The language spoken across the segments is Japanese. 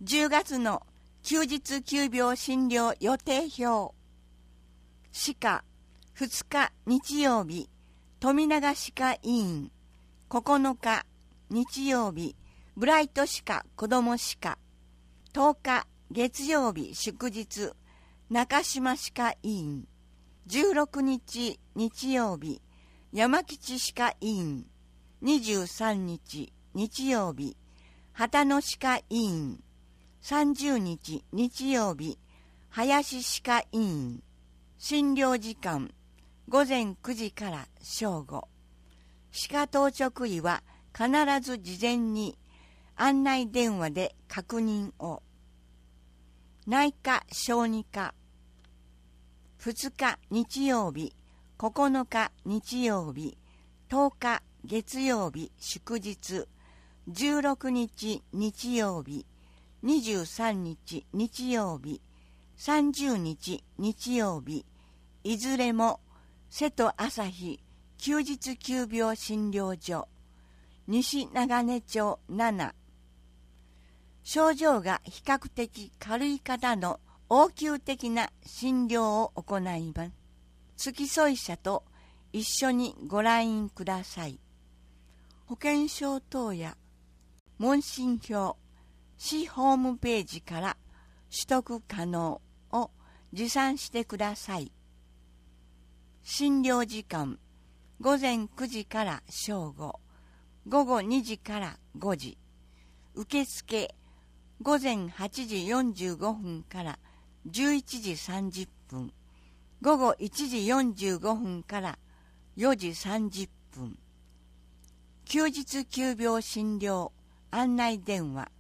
10月の休日急病診療予定表。歯科2日日曜日、富永歯科医院。9日日曜日、ブライト歯科子ども歯科。10日月曜日祝日、中島歯科医院。16日日曜日、山吉歯科医院。23日日曜日、秦野歯科医院。30日日曜日、林歯科医院。診療時間午前9時から正午。歯科当直医は必ず事前に案内電話で確認を。内科小児科2日日曜日、9日日曜日、10日月曜日祝日、16日日曜日、23日日曜日、30日日曜日、いずれも瀬戸朝日休日急病診療所、西長根町7。症状が比較的軽い方の応急的な診療を行います。付き添い者と一緒にご来院ください。保険証等や問診票、市ホームページから取得可能を持参してください。診療時間午前9時から正午、午後2時から5時。受付午前8時45分から11時30分、午後1時45分から4時30分。休日急病診療案内電話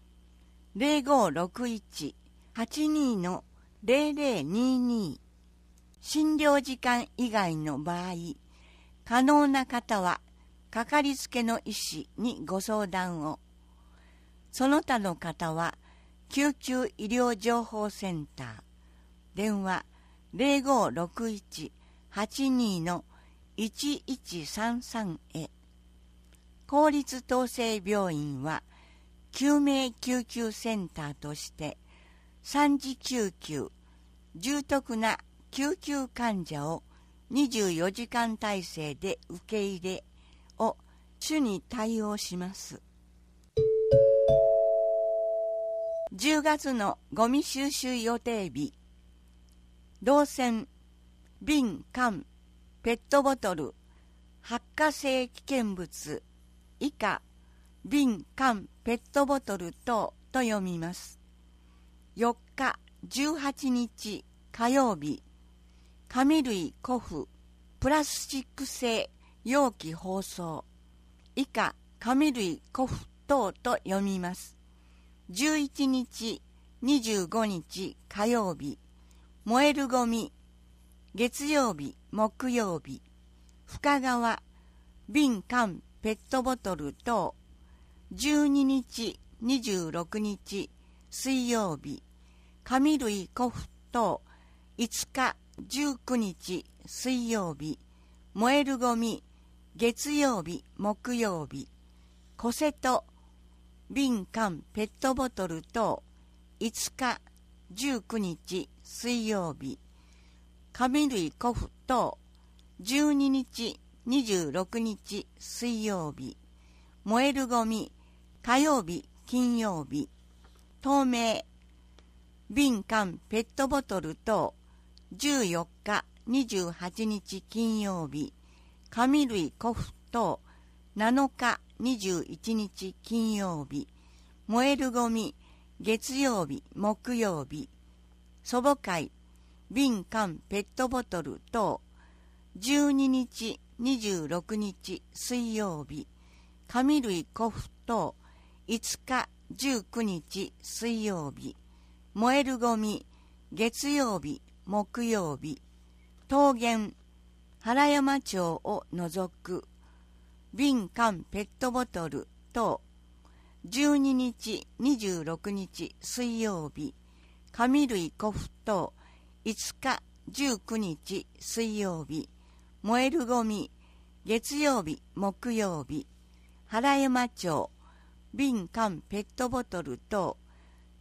0561-82-0022。診療時間以外の場合、可能な方はかかりつけの医師にご相談を。その他の方は救急医療情報センター電話0561-82-1133へ。公立統制病院は救命救急センターとして3次救急、重篤な救急患者を24時間体制で受け入れを主に対応します。10月のゴミ収集予定日。動線、瓶、缶、ペットボトル、発火性危険物以下、瓶、缶、ペットボトル等と読みます。4日18日火曜日、紙類、古布、プラスチック製容器包装以下、紙類、古布等と読みます。11日25日火曜日、燃えるゴミ、月曜日木曜日、深川、瓶、缶、ペットボトル等。12日26日水曜日、紙類、古布等。5日19日水曜日、燃えるゴミ、月曜日木曜日、小瀬戸、瓶、缶、ペットボトル等。5日19日水曜日、紙類、古布等。12日26日水曜日、燃えるゴミ、火曜日金曜日、透明、瓶、缶、ペットボトル等。14日28日金曜日、紙類、古布等。7日21日金曜日、燃えるゴミ、月曜日木曜日、祖母会、瓶、缶、ペットボトル等。12日26日水曜日、紙類、古布等。5日19日水曜日、燃えるゴミ、月曜日木曜日、桃源、原山町を除く瓶、缶、ペットボトル等。12日26日水曜日、紙類、古布等。5日19日水曜日、燃えるゴミ、月曜日木曜日、原山町、瓶、缶、ペットボトル等。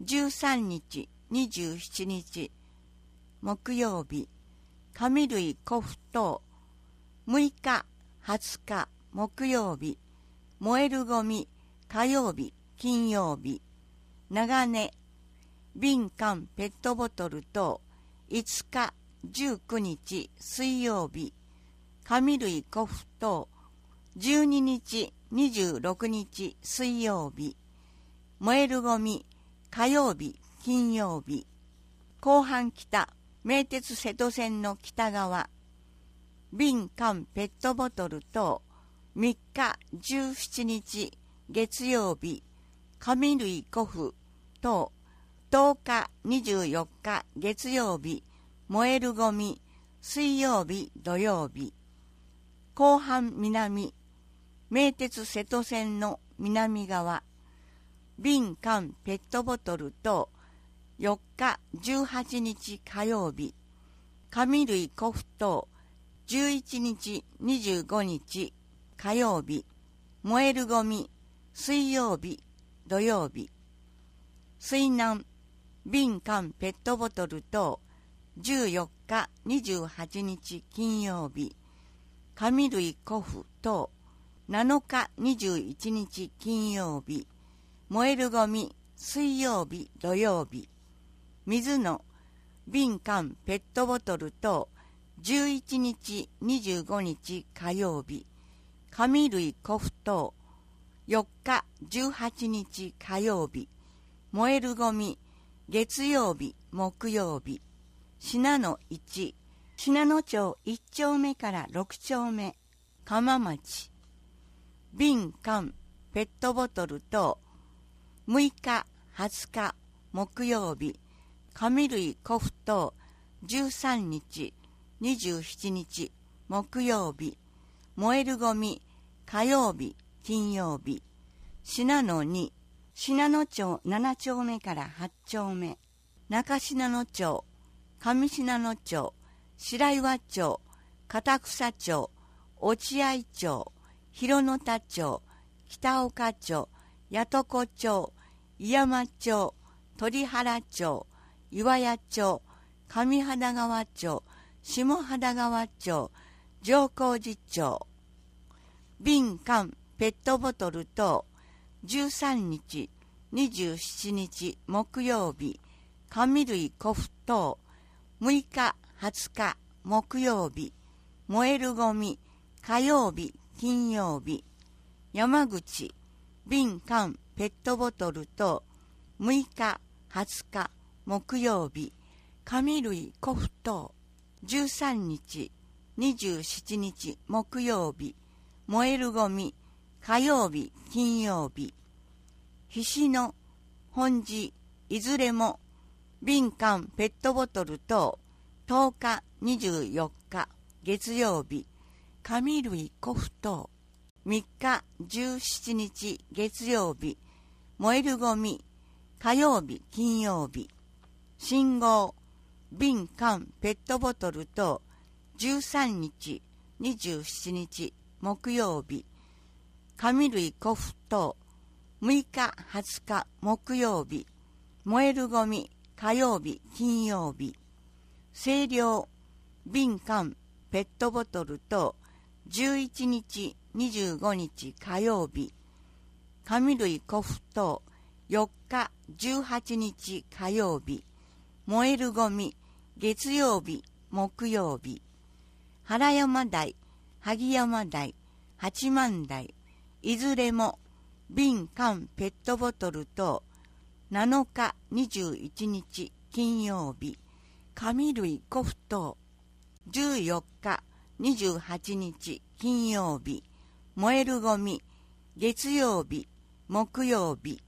13日、27日、木曜日、紙類古布等、6日、20日、木曜日、燃えるゴミ、火曜日、金曜日、長根、瓶缶ペットボトル等、5日、19日、水曜日、紙類古布等、12日、26日、水曜日、燃えるゴミ、火曜日、金曜日、後半北、名鉄瀬戸線の北側、瓶缶ペットボトル等、3日、17日、月曜日、紙類古布等、10日、24日、月曜日、燃えるゴミ、水曜日、土曜日、後半南、名鉄瀬戸線の南側、瓶缶ペットボトル等、4日、18日火曜日、紙類古布等、11日、25日火曜日、燃えるゴミ、水曜日、土曜日、水難、瓶缶ペットボトル等、14日、28日金曜日、紙類古布等、7日、21日金曜日、燃えるゴミ、水曜日、土曜日、水の瓶缶ペットボトル等、11日、25日火曜日、紙類古布等、4日、18日火曜日、燃えるゴミ、月曜日、木曜日、信濃1、信濃町1丁目から6丁目、鎌町、瓶缶ペットボトル等、6日、20日、木曜日、紙類古布等、13日、27日、木曜日、燃えるゴミ、火曜日、金曜日、信濃2、信濃町7丁目から8丁目、中信濃町、上信濃町、白岩町、片草町、落合町、広野田町、北岡町、八床町、井山町、鳥原町、岩屋町、上秦川町、下秦川町、上高寺町、瓶缶ペットボトル等、13日、27日木曜日、紙類古布等、6日、20日木曜日、燃えるゴミ、火曜日、金曜日、山口、瓶缶ペットボトル等、6日、20日木曜日、紙類古布等、13日、27日木曜日、燃えるゴミ、火曜日、金曜日、菱野、本寺、いずれも、瓶缶ペットボトル等、10日、24日、月曜日、紙類古布等、3日、17日、月曜日、燃えるゴミ、火曜日、金曜日、信号、瓶缶ペットボトル等、13日、27日、木曜日、紙類古布等、6日、20日、木曜日、燃えるゴミ、火曜日、金曜日、清涼、瓶缶ペットボトル等、11日、25日火曜日、紙類古布等、4日、18日火曜日、燃えるゴミ、月曜日、木曜日、原山台、萩山台、八幡台、いずれも、瓶缶ペットボトル等、7日、21日金曜日、紙類古布等、14日、28日金曜日、燃えるゴミ、月曜日、木曜日、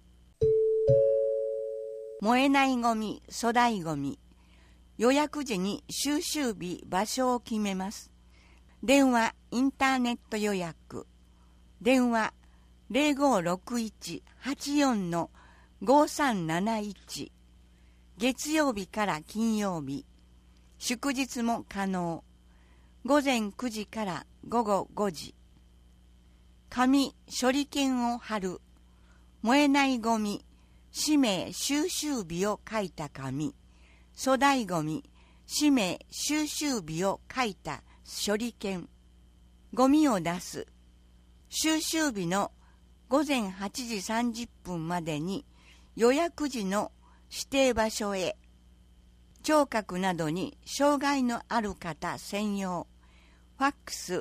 燃えないゴミ、粗大ゴミ、予約時に収集日、場所を決めます。電話、インターネット予約。電話、0561-84-5371。月曜日から金曜日。祝日も可能。午前9時から午後5時。紙、処理券を貼る。燃えないゴミ、 氏名収集日を書いた紙、粗大ごみ、氏名収集日を書いた処理券、ゴミを出す、収集日の午前8時30分までに予約時の指定場所へ、聴覚などに障害のある方専用、ファックス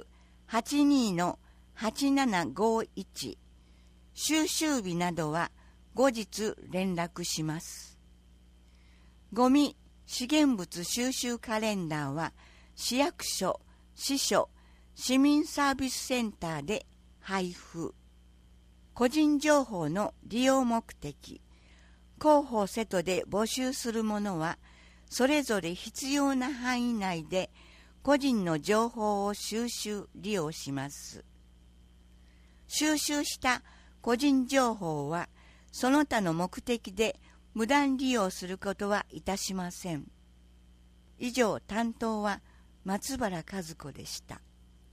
82-8751、収集日などは後日連絡します。ゴミ資源物収集カレンダーは市役所、市所、市民サービスセンターで配布。個人情報の利用目的、広報セットで募集するものは、それぞれ必要な範囲内で個人の情報を収集・利用します。収集した個人情報は、その他の目的で無断利用することはいたしません。以上、担当は松原和子でした。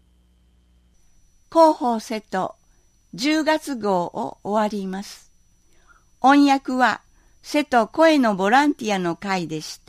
広報セット10月号を終わります。音訳は瀬戸声のボランティアの会でした。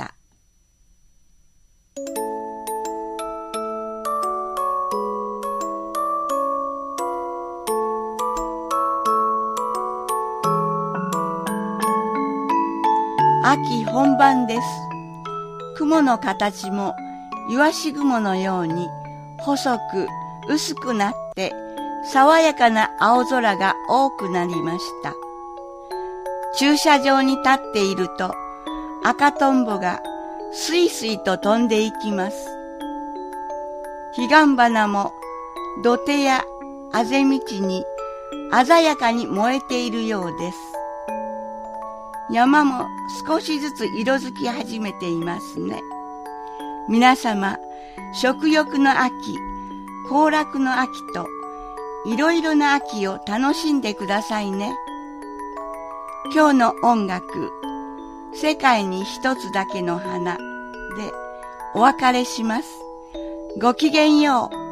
秋本番です。雲の形もイワシ雲のように細く薄くなって爽やかな青空が多くなりました。駐車場に立っていると赤とんぼがスイスイと飛んでいきます。彼岸花も土手やあぜ道に鮮やかに燃えているようです。山も少しずつ色づき始めていますね。皆様、食欲の秋、行楽の秋といろいろな秋を楽しんでくださいね。今日の音楽、世界に一つだけの花でお別れします。ごきげんよう。